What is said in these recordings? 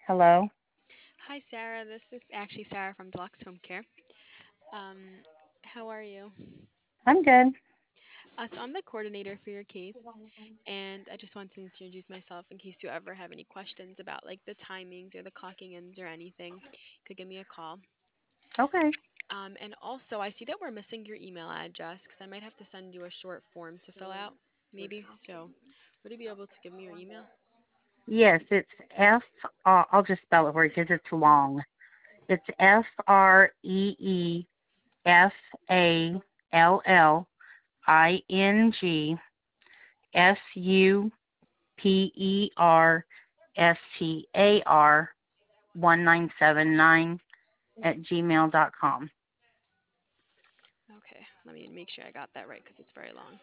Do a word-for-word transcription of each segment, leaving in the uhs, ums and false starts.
Hello. Hi, Sarah. This is actually Sarah from Deluxe Home Care. Um, how are you? I'm good. Uh, so I'm the coordinator for your case, and I just want to introduce myself in case you ever have any questions about like the timings or the clocking ins or anything. You could give me a call. Okay. Um, and also, I see that we're missing your email address because I might have to send you a short form to fill out, maybe. So, would you be able to give me your email? Yes, it's F. Uh, I'll just spell it for you because it's long. It's F R E E F A L L I N G S U P E R S T A R one nine seven nine at gmail dot com. Okay, let me make sure I got that right because it's very long.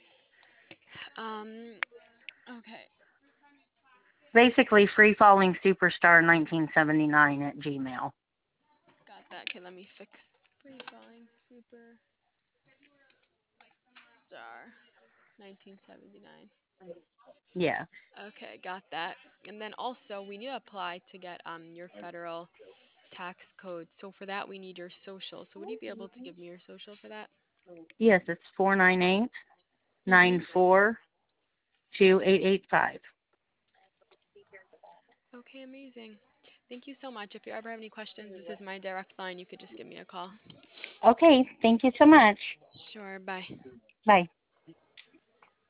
Um, okay, Basically, free falling superstar nineteen seventy-nine at Gmail. got that. Okay, let me fix free falling super star nineteen seventy-nine. Yeah. Okay, got that. And then also we need to apply to get um your federal tax code. So for that we need your social. So would you be able to give me your social for that? Yes, it's four nine eight Mm-hmm. nine four two eight eight five. Okay, amazing. Thank you so much. If you ever have any questions, this is my direct line. You could just give me a call. Okay, thank you so much. Sure, bye. Bye.